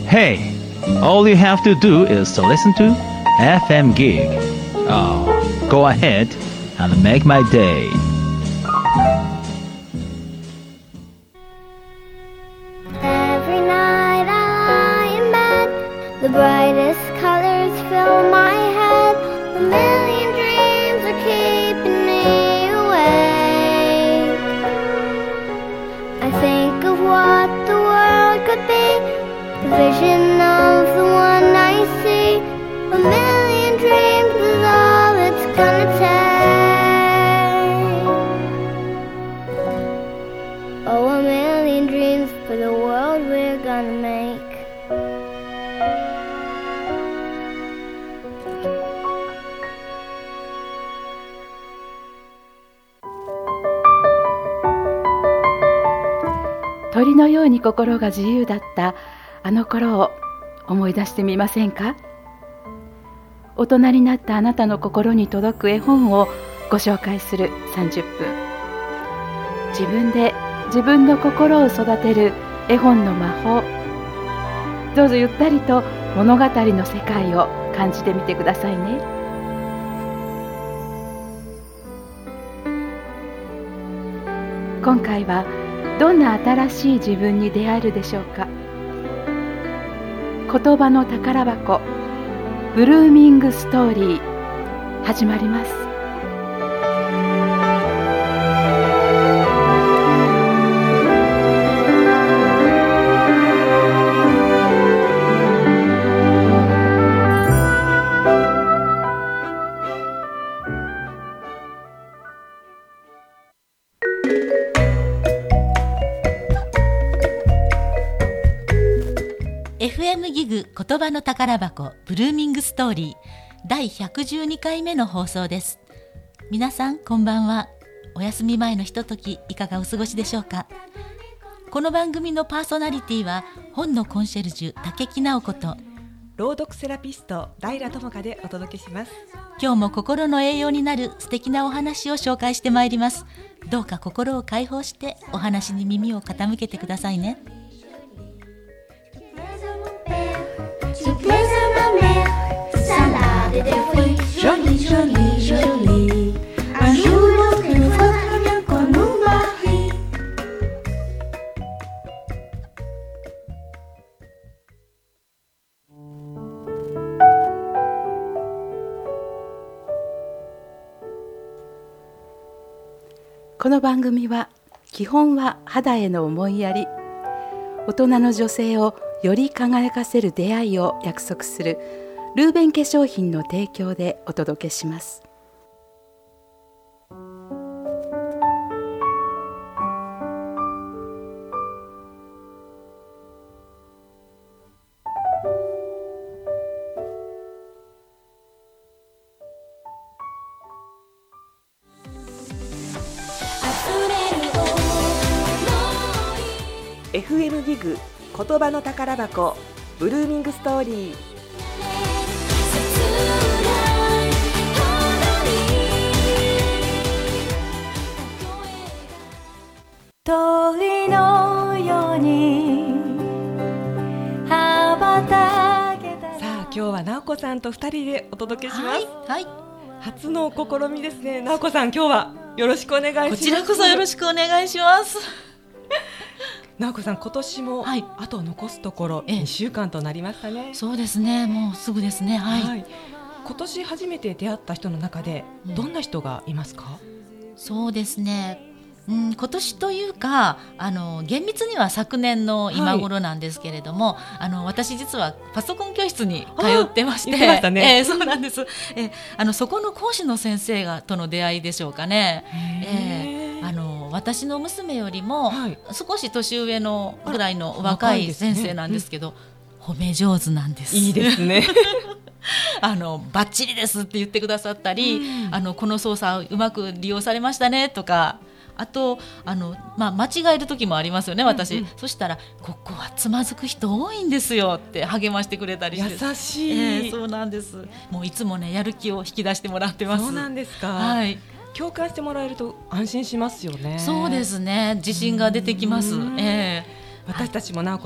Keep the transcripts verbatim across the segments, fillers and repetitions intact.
Hey, all you have to do is to listen to エフエム Gig. Oh, go ahead and make my day. Every night I lie in bed, the brightest colors fill my head. A million dreams are keeping me awake. I think of what the world could be, the vision of the one I see. A million dreams is all it's gonna take. Oh, a million dreams for the world we're gonna make. 鳥のように心が自由だったあの頃を思い出してみませんか？大人になったあなたの心に届く絵本をご紹介するさんじゅっぷん。自分で自分の心を育てる絵本の魔法。どうぞゆったりと物語の世界を感じてみてくださいね。今回はどんな新しい自分に出会えるでしょうか。言葉の宝箱、ブルーミングストーリー、始まります。 エフエム ギグ言葉の宝箱ブルーミングストーリーだいひゃくじゅうにかいめの放送です。皆さんこんばんは。お休み前のひとときいかがお過ごしでしょうか。この番組のパーソナリティは本のコンシェルジュ竹木直子と朗読セラピスト平智香でお届けします。 今日も心の栄養になる素敵なお話を紹介してまいります。どうか心を解放してお話に耳を傾けてくださいね。 Jolie, jolie, jolie. Un jour l'autre nous faudra bien qu'on nous marie. この番組は基本は肌への思いやり、大人の女性をより輝かせる出会いを約束するルーベン化粧品の提供でお届けします。 エフエム ギグ言葉の宝箱ブルーミングストーリー。 鳥のように羽ばたけた。 さあ今日は直子さんとふたりでお届けします。 はい、はい、 初の試みですね。直子さん今日はよろしくお願いします。 こちらこそよろしくお願いします。 直子さん今年もあと残すところにしゅうかんとなりましたね。 そうですね、もうすぐですね。はい、はい、 今年初めて出会った人の中でどんな人がいますか？ うん、そうですね、うん、今年というかあの厳密には昨年の今頃なんですけれども、はい、あの私実はパソコン教室に通ってまして、 言ってましたね。 えー、そうなんです。えー、あのそこの講師の先生がとの出会いでしょうかね。えー、あの私の娘よりも少し年上のぐらいの若い先生なんですけど、褒め上手なんです。 いいですね。 あのバッチリですって言ってくださったり、うん、あのこの操作うまく利用されましたねとか、あとあの、まあ、間違える時もありますよね私、うんうん、そしたらここはつまずく人多いんですよって励ましてくれたりして、 優しい、 えー、そうなんです。もういつもねやる気を引き出してもらってます。 そうなんですか。 はい、 共感してもらえると安心しますよね。 そうですね、自信が出てきます。えー、 私たちも直子さん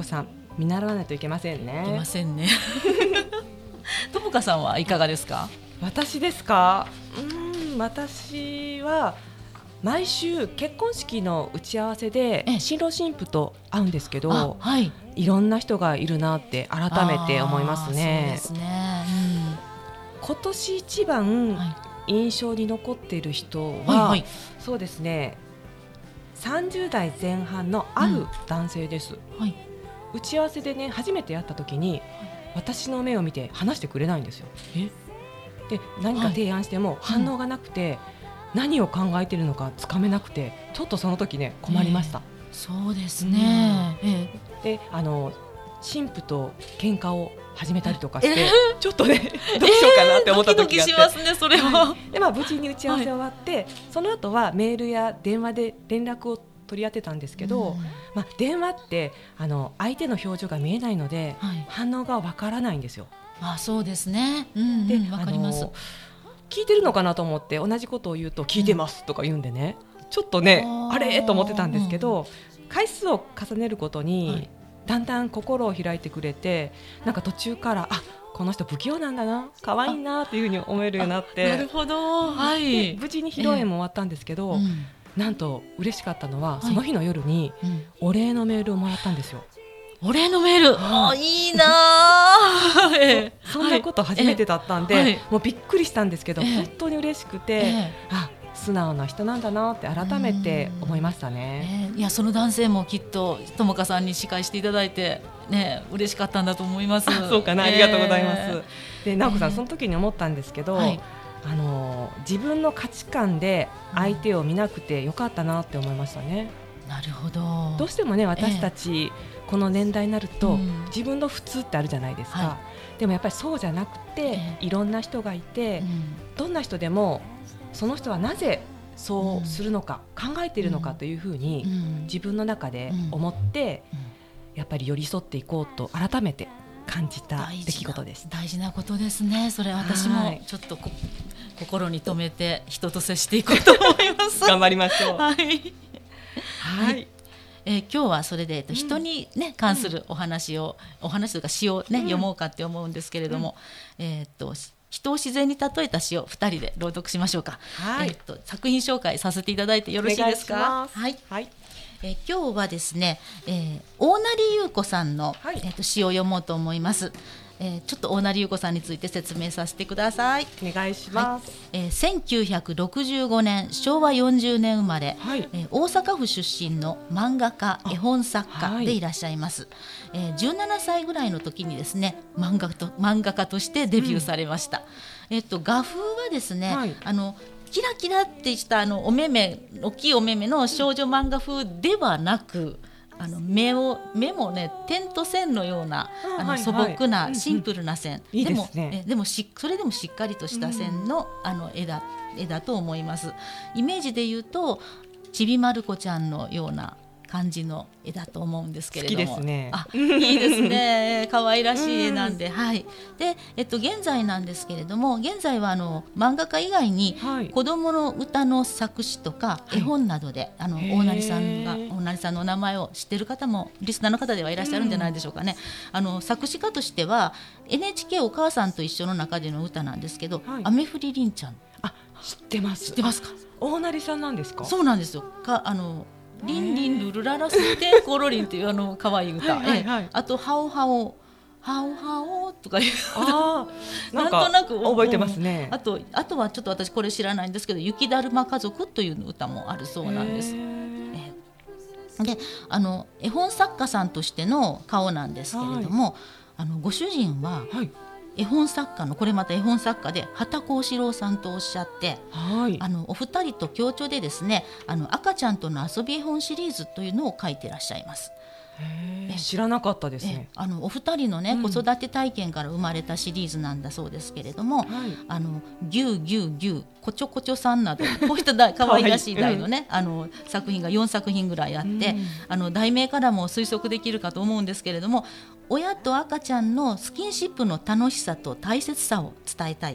見習わないといけませんね。 いけませんねともかさんはいかがですか？ 私ですか？うーん、私は毎週結婚式の打ち合わせでええ新郎新婦と会うんですけど、 あ、はい、 いろんな人がいるなって改めて思いますね。 あーそうですね、 今年一う番ん、はい印象に残っている人は、 はいはい、 そうですね、さんじゅう代前半のある男性です、 はい、 打ち合わせでね初めて会った時に私の目を見て話してくれないんですよ。 えで何か提案しても反応がなくて、何を考えているのかつかめなくて、ちょっとその時ね困りました、 えー、そうですね、えであの新婦と喧嘩を始めたりとかして、 えー、 ちょっとねどうしようかなって思った時があって、 ドキドキしますねそれは。 で、まあ、無事に打ち合わせ終わって、はい、その後はメールや電話で連絡を取り合ってたんですけど、うん、まあ、電話ってあの相手の表情が見えないので、はい、反応がわからないんですよ。 あ、そうですね、うんうん、で、わかります。 聞いてるのかなと思って同じことを言うと聞いてますとか言うんでね、うん、ちょっとね あ, あれと思ってたんですけど、うん、回数を重ねるごとに、はい、だんだん心を開いてくれて、なんか途中からあこの人不器用なんだな、可愛いなっていうふうに思えるようになって、 なるほど、はい、 無事に披露宴も終わったんですけど、えーうん、なんと嬉しかったのは、はい、その日の夜にお礼のメールをもらったんですよ。 お礼のメール、あ、いいなえそ, そんなこと初めてだったんで、はい、もうびっくりしたんですけど、本当に嬉しくて、えー、あ素直な人なんだなって改めて思いましたね、 えー、いやその男性もきっとともかさんに司会していただいて、ね、嬉しかったんだと思います。 そうかな、ありがとうございます、えー、で直子さん、えー、その時に思ったんですけど、はい、あの自分の価値観で相手を見なくてよかったなって思いましたね。 なるほど。 どうしてもね私たち、えー、この年代になると、うん、自分の普通ってあるじゃないですか、はい、でもやっぱりそうじゃなくて、えー、いろんな人がいて、うん、どんな人でもその人はなぜそうするのか、うん、考えているのかというふうに、うん、自分の中で思って、うん、やっぱり寄り添っていこうと改めて感じた出来事でした。 大事なことですね。それ私もちょっとこ心に留めて人と接していこうと思います頑張りましょう。 はい、はい、えー、今日はそれで、えっと、人に、ね、関するお話を、うん、お話というか詩を、ね、うん、読もうかって思うんですけれども、うん、えー、っと人を自然に例えた詩をふたりで朗読しましょうか。はい、えー、っと作品紹介させていただいてよろしいですか。はい、はい、えー、今日はですね、えー、大成優子さんの、はい、えー、っと詩を読もうと思います。えー、ちょっと大成優子さんについて説明させてください。 お願いします。 はい、えー、せんきゅうひゃくろくじゅうごねんしょうわよんじゅうねん生まれ、はい、えー、大阪府出身の漫画家絵本作家でいらっしゃいます。はい、えー、じゅうななさいぐらいの時にですね漫画と漫画家としてデビューされました。うん、えー、と画風はですね、はい、あのキラキラってしたあのお目目大きいお目目の少女漫画風ではなく、あの 目, を目もね点と線のようなあの素朴なシンプルな線、でもえでもしそれでもしっかりとした線 の,、うん、あの 絵, だ絵だと思います。イメージで言うとちびまる子ちゃんのような感じの絵だと思うんですけれども、 好きですね。 あ、いいですね可愛らしい絵なんで、うん、はい。で、えっと、現在なんですけれども、現在はあの漫画家以外に、はい、子どもの歌の作詞とか絵本などで、はい、あの大成さんが大成さんのお名前を知っている方もリスナーの方ではいらっしゃるんじゃないでしょうかね。うん、あの作詞家としては エヌエイチケー お母さんと一緒の中での歌なんですけど、はい、雨降りりんちゃん、 あ、知ってます。 知ってますか。 大成さんなんですか。 そうなんですよ。かあのリンリンルルララステコロリンっていうあの可愛い歌、はいはいはい、あとハオハオハオハオとかいうあなんとなく覚えてますね。 あと、あとはちょっと私これ知らないんですけど雪だるま家族という歌もあるそうなんです。えであの絵本作家さんとしての顔なんですけれども、はい、あのご主人は、はい、絵本作家のこれまた絵本作家で畑幸四郎さんとおっしゃって、はい、あのお二人と共著でですねあの赤ちゃんとの遊び絵本シリーズというのを書いてらっしゃいます。 へ知らなかったですね。 あのお二人の、ね、うん、子育て体験から生まれたシリーズなんだそうですけれども、はい、あのギューギューギューこちょこちょさんなどこういった可愛らしい題の、ね、あの作品がよんさく品ぐらいあって、うん、あの題名からも推測できるかと思うんですけれども、親と赤ちゃんのスキンシップの楽しさと大切さを伝えたいと。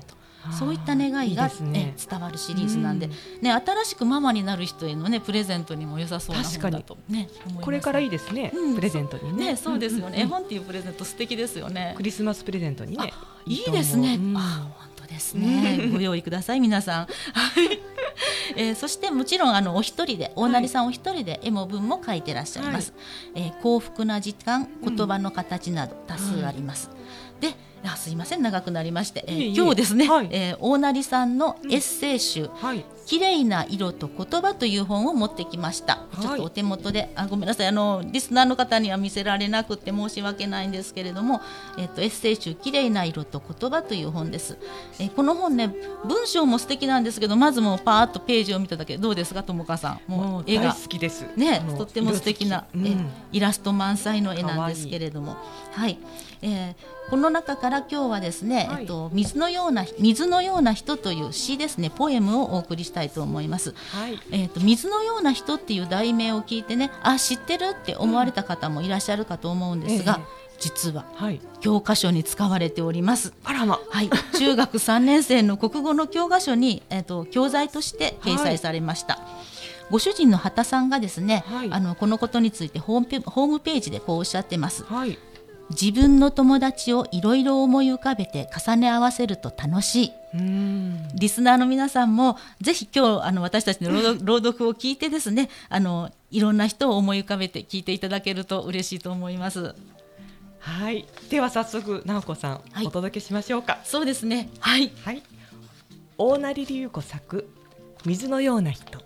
そういった願いがいいですね、 え伝わるシリーズなんで、うんね、新しくママになる人への、ね、プレゼントにも良さそうな本だと、ね、思います。 これからいいですね、うん、プレゼントに ね, ねそうですよね、うんうん、絵本っていうプレゼント素敵ですよね。 クリスマスプレゼントにねいいですね、うん、あ本当ですねご用意ください皆さんえー、そしてもちろんあのお一人で大成さんお一人で絵も文も書いてらっしゃいます、はいえー、幸福な時間言葉の形など多数あります、うん、であすいません長くなりまして、えー、いい今日ですね、はいえー、大成さんのエッセイ集、うんはい綺麗な色と言葉という本を持ってきました、はい、ちょっとお手元であごめんなさいあのリスナーの方には見せられなくて申し訳ないんですけれども、えっと、エッセイ集綺麗な色と言葉という本です、えー、この本ね文章も素敵なんですけどまずもうパーッとページを見ただけどうですか友川さんもう絵が大好きです、 ね、とっても素敵な、 うん、 えイラスト満載の絵なんですけれどもはいえー、この中から今日はですね、はいえっと、水のような水のような人という詩ですねポエムをお送りしたいと思います、はいえー、と水のような人っていう題名を聞いてねあ知ってるって思われた方もいらっしゃるかと思うんですが、うんええ実は、はい、教科書に使われております。 あらま、 はい、中学さんねん生の国語の教科書に、えー、と教材として掲載されました、はい、ご主人の畑さんがですね、はい、あのこのことについてホームペ、ホームページでこうおっしゃってます、はい自分の友達をいろいろ思い浮かべて重ね合わせると楽しい。うーんリスナーの皆さんもぜひ今日あの私たちの朗読、朗読を聞いてですねあのいろんな人を思い浮かべて聞いていただけると嬉しいと思います。 はい、では早速直子さん、はい、お届けしましょうか。 そうですね、はい、 はい、大成龍子作水のような人。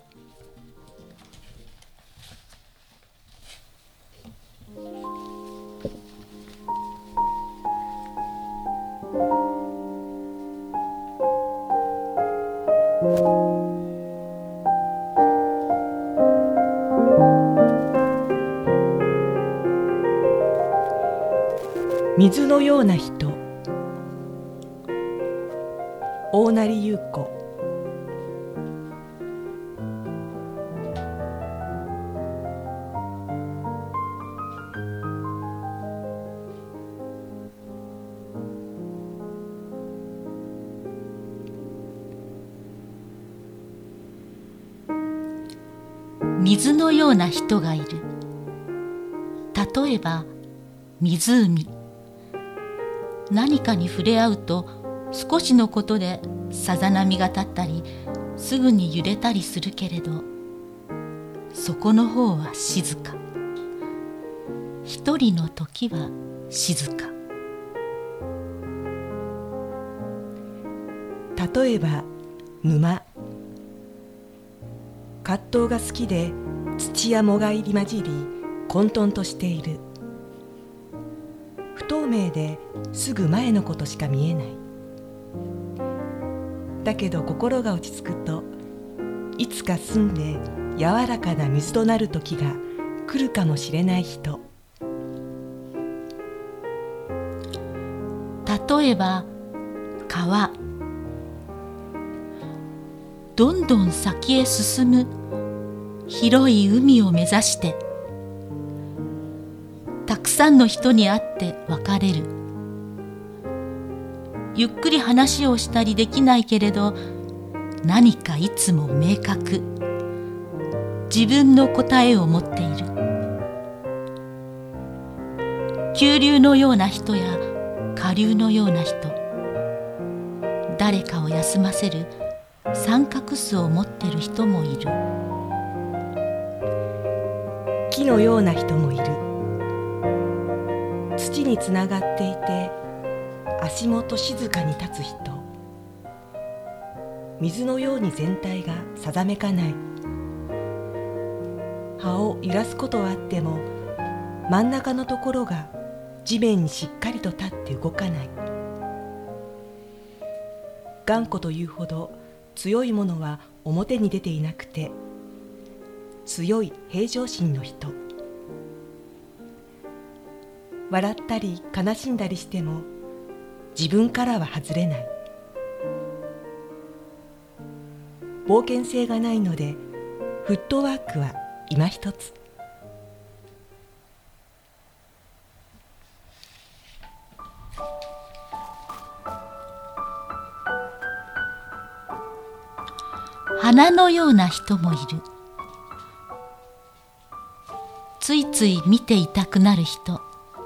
水のような人、大成優子。 水のような人がいる。例えば湖。何かに触れ合うと少しのことでさざ波が立ったりすぐに揺れたりするけれどそこの方は静か。一人の時は静か。 例えば沼。葛藤が好きで土や藻が入り混じり混沌としている。不透明ですぐ前のことしか見えない。だけど心が落ち着くといつか澄んで柔らかな水となる時が来るかもしれない人。 例えば川。どんどん先へ進む広い海を目指してたくさんの人に会って別れる。ゆっくり話をしたりできないけれど何かいつも明確。自分の答えを持っている。急流のような人や下流のような人。誰かを休ませる三角巣を持っている人もいる。 木のような人もいる。土につながっていて足元静かに立つ人。水のように全体がさざめかない。葉を揺らすことはあっても真ん中のところが地面にしっかりと立って動かない。頑固というほど強いものは表に出ていなくて強い平常心の人。笑ったり悲しんだりしても自分からは外れない。冒険性がないのでフットワークは今一つ。 花のような人もいる。ついつい見ていたくなる人。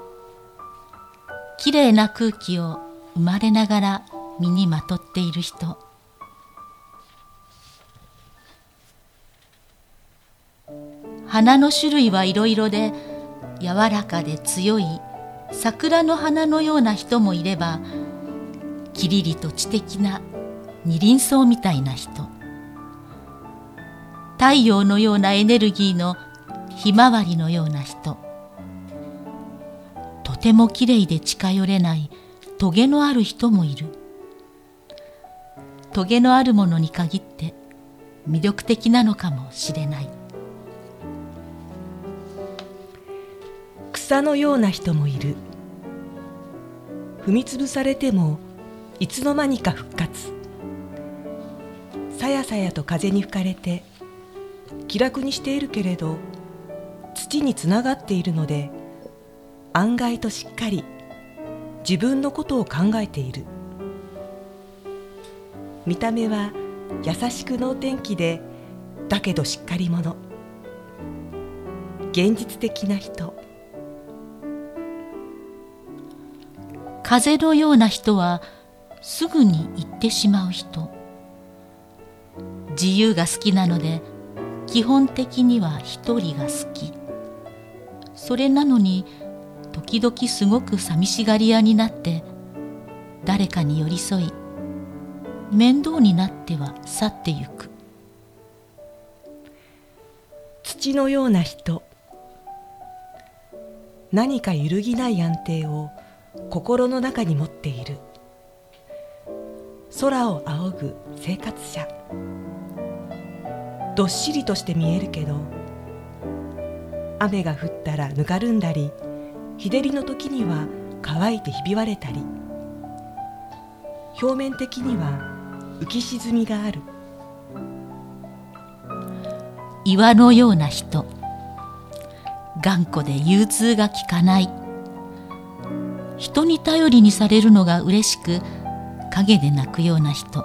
きれいな空気を生まれながら身にまとっている人。花の種類はいろいろで、柔らかで強い桜の花のような人もいれば、きりりと知的な二輪草みたいな人。太陽のようなエネルギーのひまわりのような人。とてもきれいで近寄れないトゲのある人もいる。トゲのあるものに限って魅力的なのかもしれない。 草のような人もいる。踏みつぶされてもいつの間にか復活。さやさやと風に吹かれて気楽にしているけれど、土につながっているので案外としっかり自分のことを考えている。見た目は優しく能天気で、だけどしっかり者。現実的な人。 風のような人はすぐに行ってしまう人。自由が好きなので基本的には一人が好き。それなのに時々すごく寂しがり屋になって誰かに寄り添い、面倒になっては去ってゆく。 土のような人。何か揺るぎない安定を心の中に持っている。空を仰ぐ生活者。どっしりとして見えるけど、雨が降ったらぬかるんだり、日照りの時には乾いてひび割れたり、表面的には浮き沈みがある。 岩のような人。頑固で融通が利かない。人に頼りにされるのが嬉しく、陰で泣くような人。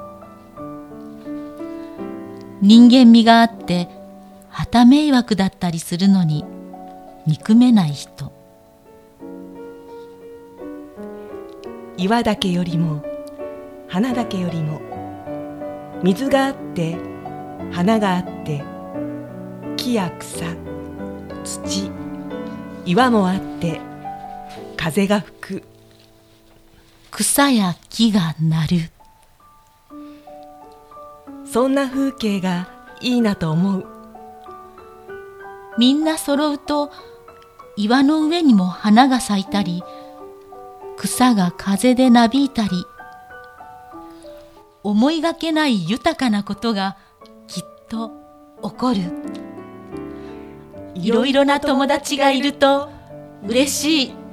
人間味があって旗迷惑だったりするのに憎めない人。 岩だけよりも花だけよりも、水があって花があって、木や草、土、岩もあって風が吹く。 草や木が鳴る。 そんな風景がいいなと思う。 みんな揃うと岩の上にも花が咲いたり、草が風でなびいたり、思いがけない豊かなことがきっと起こる。いろいろな友達がいると嬉しい。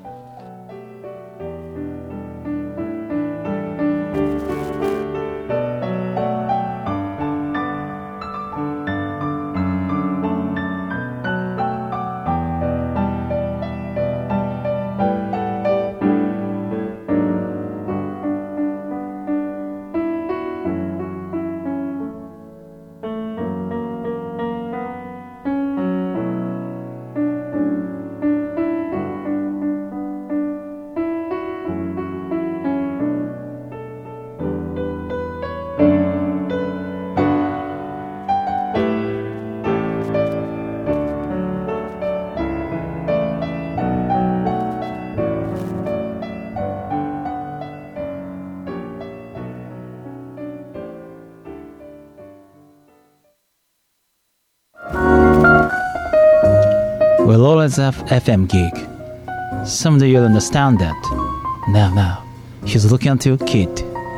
We'll always have F M gig. Someday you'll understand that. Now, now, he's looking at your kid.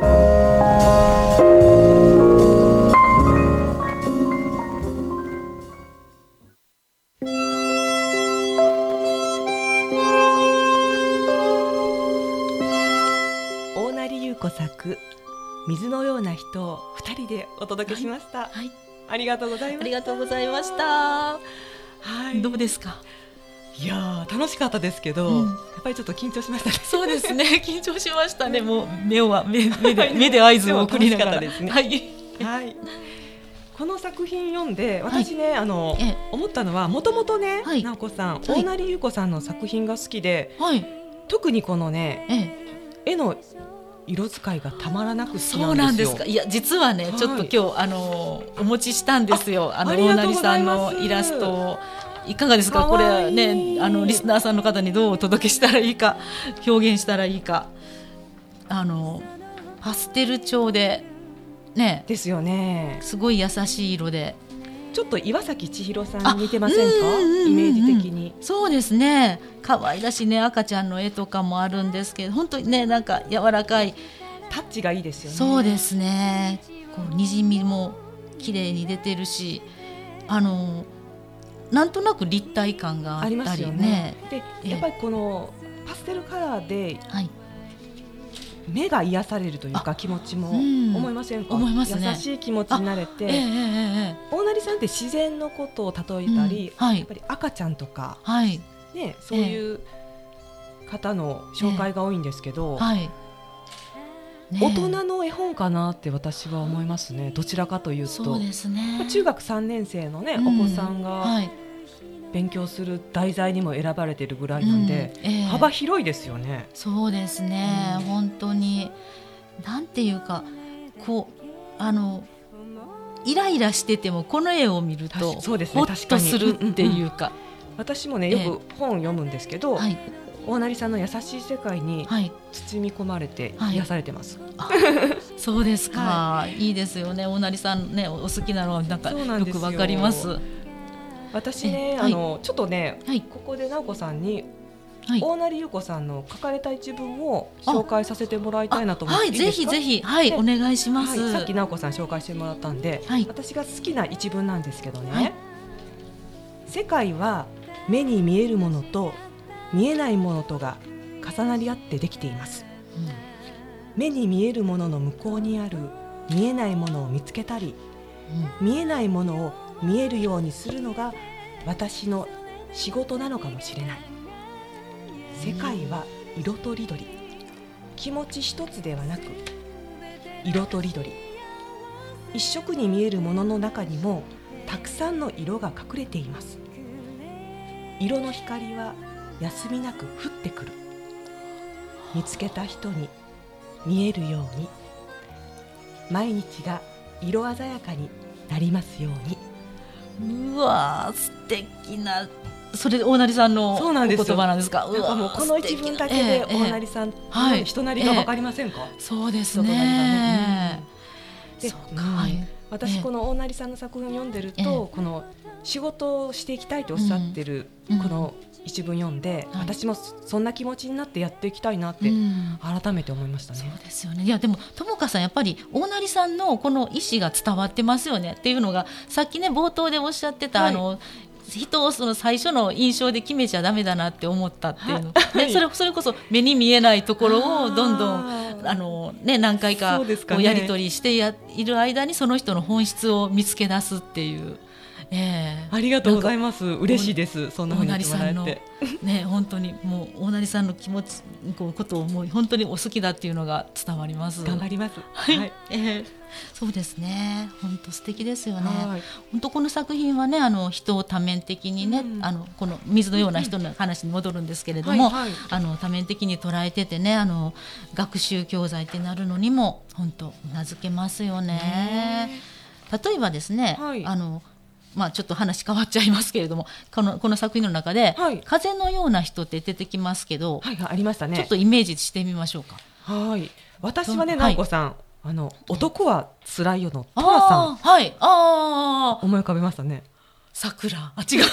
大成優子作水のような人をふたりでお届けしました。 はい、 ありがとうございました。 ありがとうございました。 はい、 どうですか？ いや楽しかったですけど、うん、やっぱりちょっと緊張しましたね。 そうですね、緊張しましたね。もう目は 目, 目, で目で合図を送りながらですね。 はい、 はい、 この作品読んで私ね、はい、あのええ思ったのはもともとね、 はい、 直子さん、 はい、 大成優子さんの作品が好きで、 はい、 特にこのね、 ええ、 絵の色使いがたまらなく好きなんですよ。 そうなんですか。いや実はね、はい、ちょっと今日あのお持ちしたんですよ。あの大成さんのイラストをいかがですか。これね、あのリスナーさんの方にどうお届けしたらいいか、表現したらいいか、あのパステル調でね、 ですよね。 すごい優しい色で、 ちょっと岩崎千尋さんに似てませんか、イメージ的に。 そうですね、可愛らしいね、赤ちゃんの絵とかもあるんですけど、本当にね、なんか柔らかいタッチがいいですよね。 そうですね、こうにじみも綺麗に出てるし、あのなんとなく立体感があったりね。 ありますよね。でやっぱりこのパステルカラーで、はい、目が癒されるというか気持ちも思いませんか。 思いますね。 優しい気持ちになれて、えーえー、大成さんって自然のことを例えたり、うん、はい、やっぱり赤ちゃんとか、はいね、そういう方の紹介が多いんですけど、えーはいね、大人の絵本かなって私は思いますね。どちらかというと、 そうですね、 中学さんねん生の、ね、うん、お子さんが、はい、勉強する題材にも選ばれているぐらいなんで、うんえー、幅広いですよね。 そうですね、うん、本当になんていうか、こうあのイライラしててもこの絵を見るとそうですね、 ホッとするっていうか、 うんうんうん、私もねよく本を読むんですけど、えーはい、大成さんの優しい世界に包み込まれて癒されてます、 はいはい、そうですか、はい、いいですよね。大成さんね、お好きなのはなんかよくわかります。 私ね、あの、はい、ちょっとね、はい、ここで直子さんに、はい、大成優子さんの書かれた一文を紹介させてもらいたいなと思って、いいですか。はい、ぜひぜひ、はい、お願いします、はい、 さっき直子さん紹介してもらったんで、はい、私が好きな一文なんですけどね、はい、世界は目に見えるものと見えないものとが重なり合ってできています、うん、目に見えるものの向こうにある見えないものを見つけたり、うん、見えないものを見えるようにするのが私の仕事なのかもしれない。世界は色とりどり、気持ち一つではなく色とりどり、一色に見えるものの中にもたくさんの色が隠れています。色の光は休みなく降ってくる。見つけた人に見えるように、毎日が色鮮やかになりますように。 うわー、素敵な、それ大成さんのお言葉なんですか。 なんかもうこの一文だけで大成さんの人なりが分かりませんか。 えーえー、そうですね、 うん、で、そうか、はい、私この大成さんの作品を読んでると、えー、この仕事をしていきたいとおっしゃってる、うん、この一文読んで、うん、私もそんな気持ちになってやっていきたいなって改めて思いましたね、 うん、そうですよね。いやでも友香さん、やっぱり大成さんのこの意思が伝わってますよねっていうのが、さっきね冒頭でおっしゃってた、はい、あの人をその最初の印象で決めちゃダメだなって思ったっていうの、はい、ね、それ、それこそ目に見えないところをどんどんあの、ね、何回かこうやり取りしてやいる間にその人の本質を見つけ出すっていう、えー、 ありがとうございます。嬉しいです。そんな風に言ってもらえて、 ね、本当にもう大成さんの気持ちこうことをもう本当にお好きだっていうのが伝わります。 頑張ります。 はい、はい、えー、そうですね。本当素敵ですよね。本当この作品はね、あの人を多面的にね、うん、あのこの水のような人の話に戻るんですけれども、はいはい、あの多面的に捉えててね、あの学習教材ってなるのにも本当名付けますよね。例えばですね、はい、あのまあ、ちょっと話変わっちゃいますけれども、この、この作品の中で、はい、風のような人って出てきますけど、 はいはい、ありましたね。 ちょっとイメージしてみましょうか。 はい、私はね、直子さん、はい、あの男はつらいよのトラさん、 はい、あ思い浮かべましたね。 桜、あ、違う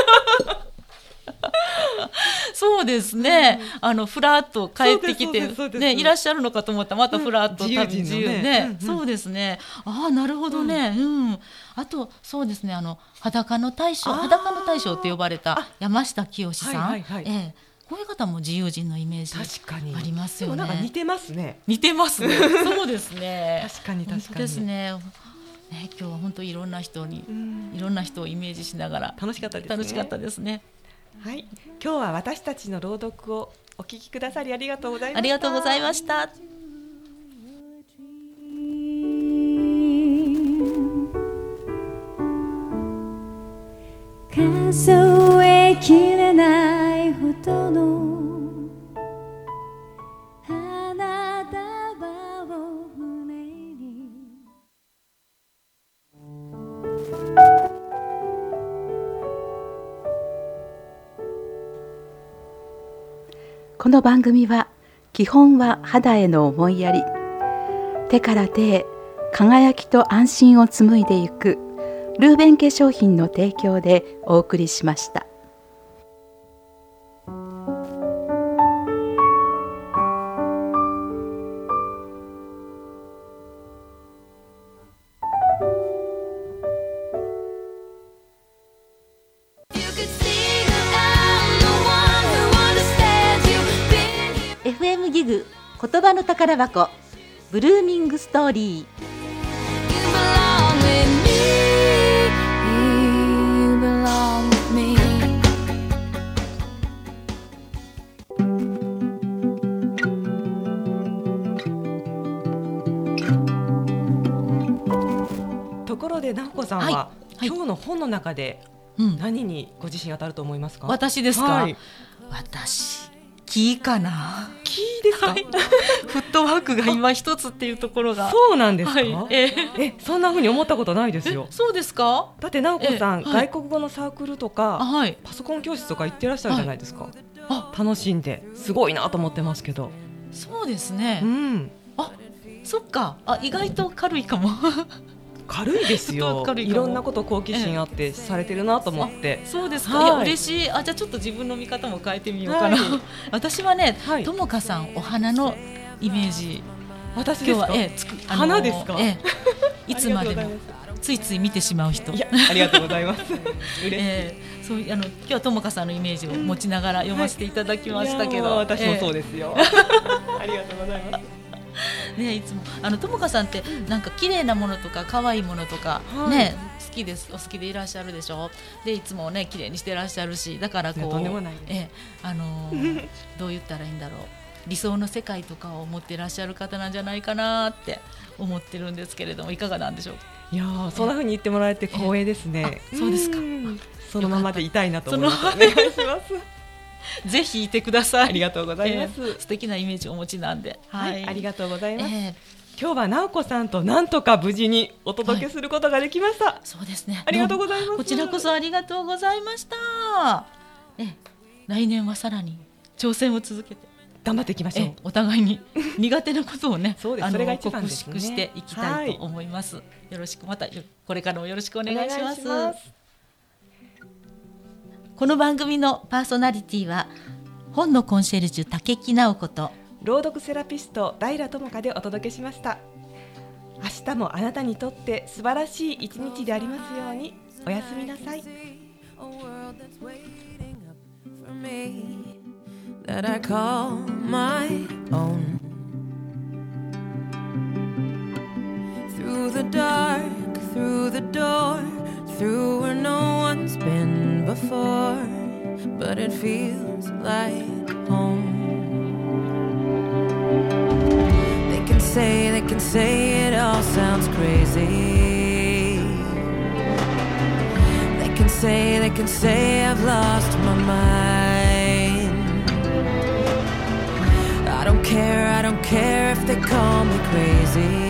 そうですね、うん、あのフラッと帰ってきて、ね、いらっしゃるのかと思ったらまたフラッと、うん、自由、自由ね、ね、うんうん、そうですね。ああ、なるほどね、うんうん、あとそうですね、あの裸の大将、裸の大将って呼ばれた山下清さん、はいはいはい、ええ、こういう方も自由人のイメージありますよね。 でもなんか似てますね。 似てますねそうですね確かに確かにですね。ね、今日は本当にいろんな人に、いろんな人をイメージしながら楽しかったですね。 楽しかったですね。 はい、今日は私たちの朗読をお聞きくださりありがとうございました。 ありがとうございました。 数えきれないほどの花束を胸に。 この番組は基本は肌への思いやり、手から手へ輝きと安心を紡いでいくルーベン化粧品の提供でお送りしました。 エフエム ギグ言葉の宝箱ブルーミングストーリー。 ところで直子さんは、 はいはい、 今日の本の中で何にご自身当たると思いますか？ 私ですか、 はい、 私キーかな。 キーですか？はい、 フットワークが今一つっていうところが。 そうなんですか？はい、 ええそんな風に思ったことないですよ。 そうですか？ だって直子さん、 はい、 外国語のサークルとか、はい、パソコン教室とか行ってらっしゃるじゃないですか、はい、あ楽しんですごいなと思ってますけど。 そうですね、 うん、 あそっか、あ意外と軽いかも。 軽いですよ。いろんなこと好奇心あってされてるなと思って。 そうですか、はい、いや嬉しい。あじゃあちょっと自分の見方も変えてみようかな、はい、私はね、はい、ともかさんお花のイメージ。 私ですか？ 今日は、ええ、つくあの花ですか？ ええ、いつまでもついつい見てしまう人。 いやありがとうございます嬉しい、 えー、そうあの今日はともかさんのイメージを持ちながら読ませていただきましたけど、 はい、私もそうですよ、えー、ありがとうございますね、いつもあのともかさんってなんか綺麗なものとか可愛いものとか、はい、ね好きです。お好きでいらっしゃるでしょ。でいつもね綺麗にしてらっしゃるし、だからこうとんでもないです。 えあのー、どう言ったらいいんだろう、理想の世界とかを持っていらっしゃる方なんじゃないかなって思ってるんですけれども、いかがなんでしょうか？ いやそんな風に言ってもらえて光栄ですね。 そうですか。 そのままでいたいなと思います。お願いしますぜひいてください。 ありがとうございます、えー、素敵なイメージをお持ちなんで、 はいはい、ありがとうございます、えー、今日は直子さんとなんとか無事にお届けすることができました、はい、 そうですね、 ありがとうございます。 こちらこそありがとうございました、えー、来年はさらに挑戦を続けて頑張っていきましょう。 お互いに苦手なことをねそうです、それが一番ですね、 克服していきたいと思います、はい、よろしく、またこれからもよろしくお願いします。お願いします。この番組のパーソナリティは本のコンシェルジュ竹木直子と朗読セラピスト平智香でお届けしました。明日もあなたにとって素晴らしい一日でありますように。おやすみなさい。That I call my own Through the dark, through the door, through where no one's been before, but it feels like home. They can say, they can say it all sounds crazy. They can say, they can say I've lost my mind. I don't care, I don't care if they call me crazy.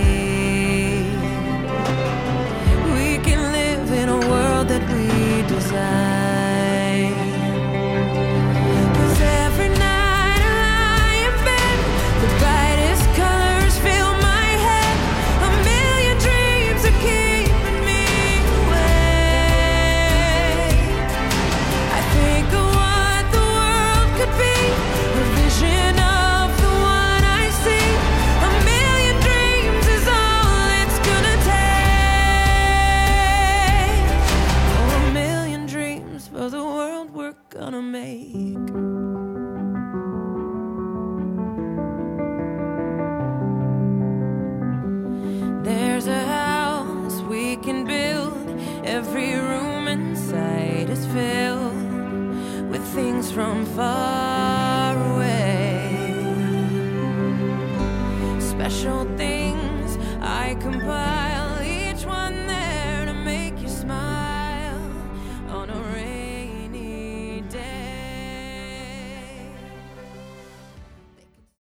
We can live in a world that we design. 'Cause every night I lie in bed, the brightest colors fill my head. A million dreams are keeping me awake. I think of what the world could be, a vision of the one I see. A million dreams is all it's gonna take. Oh, a million dreams for the world we're gonna make. There's a house we can build. Every room inside is filled with things from far away. Special things I compile.